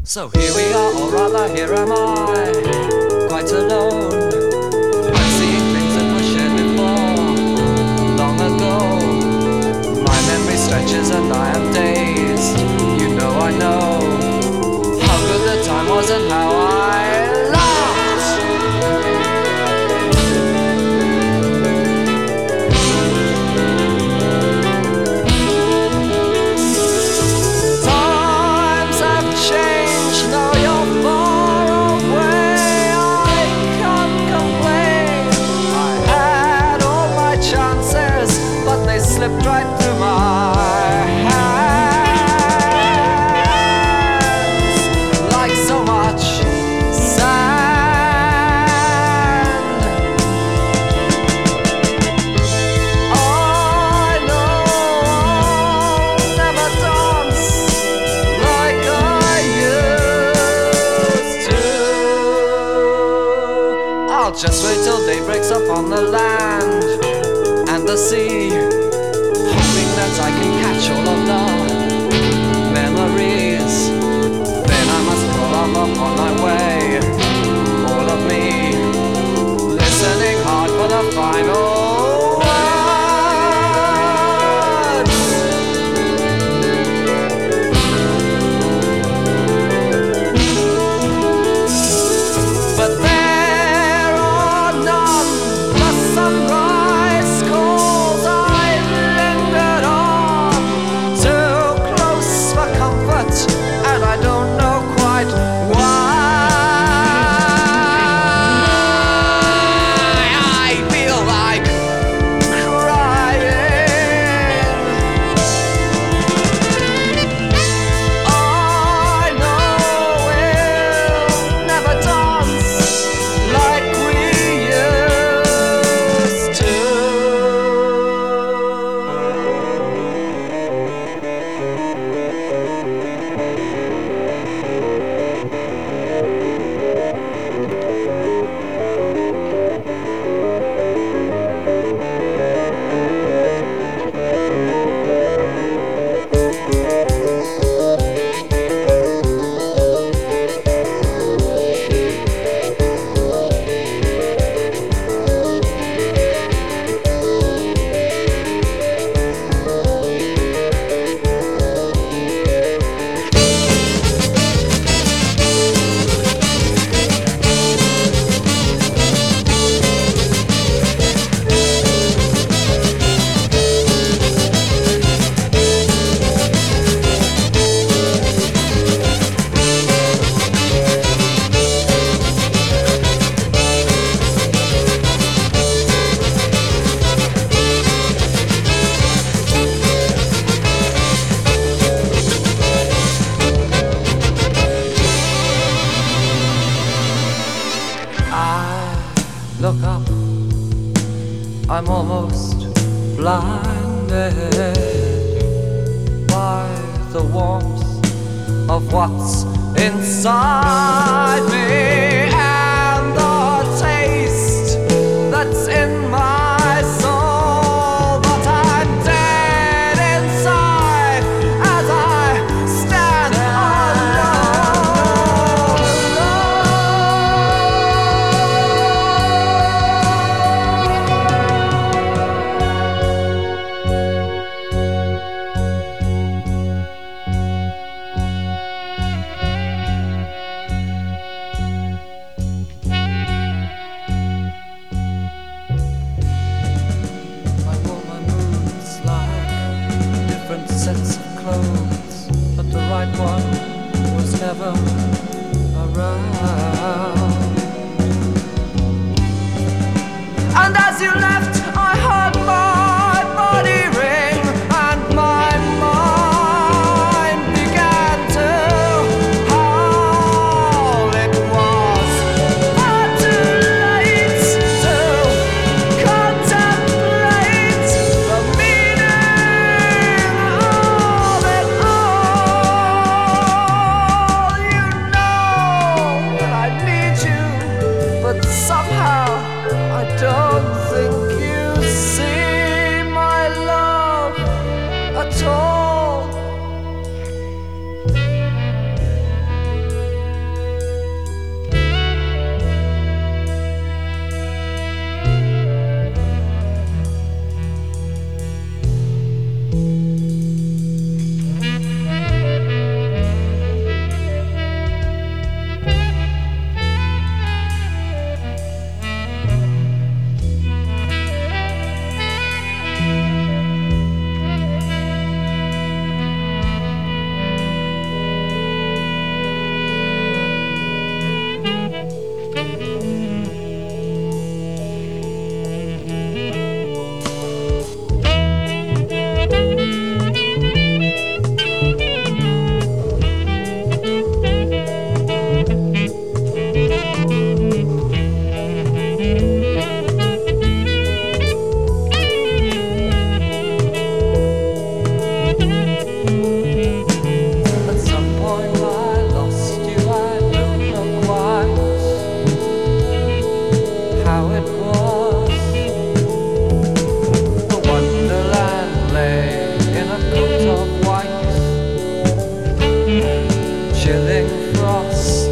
So here we are, or rather here am I, quite alone. I'm seeing things that were shared before, long ago. My memory stretches and I am dazed. You know I know how good the time was and how I laughed. Times have changed, now you're far away. I can't complain. I had all my chances, but they slipped right through my hands like so much sand. I know I'll never dance like I used to. I'll just wait till day breaks up on the land and the sea, hoping that I can catch all of the memories. Then I must roll off upon my way, all of me, listening hard for the final words. But there are none. The sunrise calls. I lingered on, too close for comfort, and I don't know quite why. I feel like crying. I know we'll never dance like we used to. I look up, I'm almost blinded by the warmth of what's inside me and the taste that's in my soul. But I'm dead inside as I stand sets of clothes, but the right one was never around. And as you left, I heard my body ring, and my mind began to howl. It was far too late to contemplate the meaning of it all. You know that I need you, but somehow I don't think you chilling frost.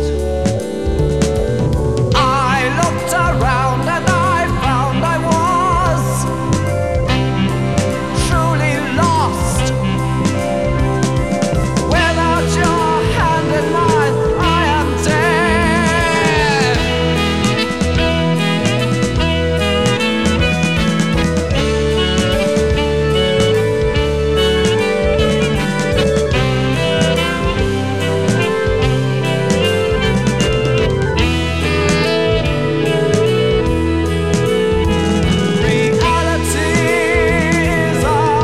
I looked around and I found I was truly lost. Without your hand in mine, I am dead. Reality's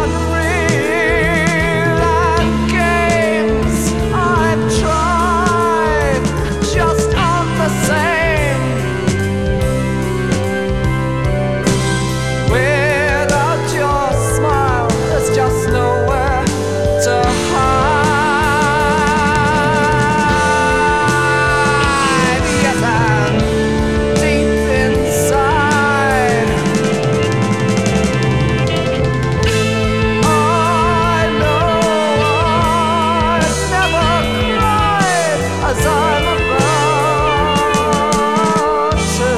unreal and games I've tried just aren't the same. Without your smile, there's just nowhere to hide. Yes, and deep inside, I know I've never cried as I'm about to.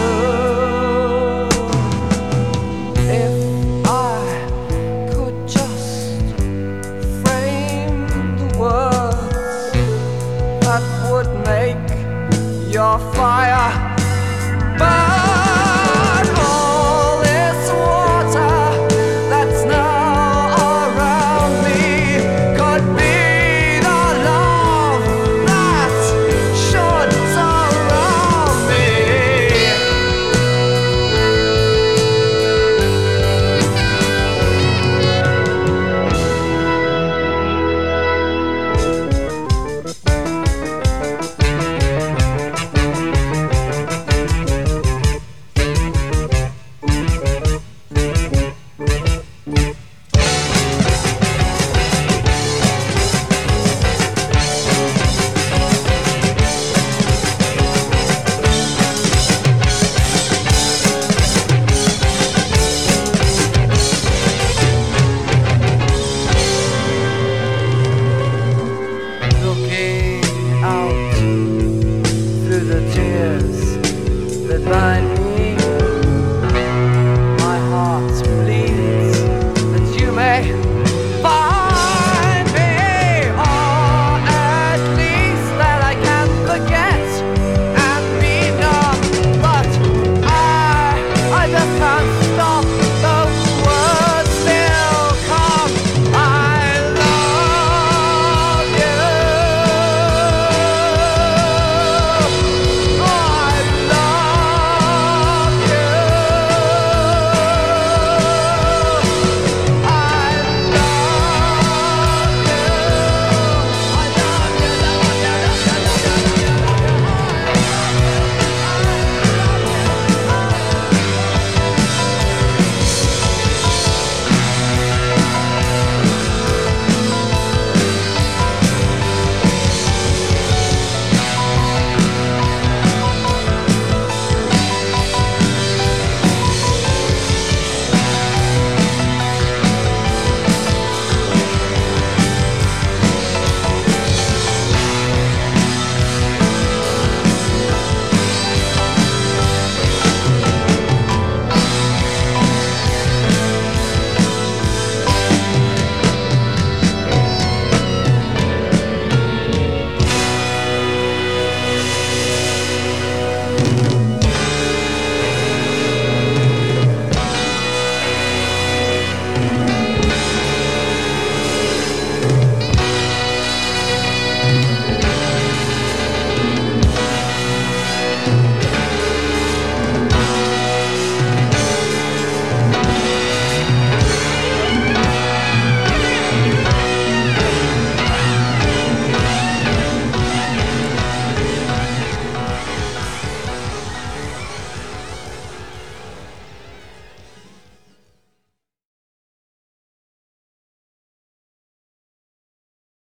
If I could just frame the words that would make your fire burn, all this water that's now around me could be the love that should surround me. Looking out through the tears that bind me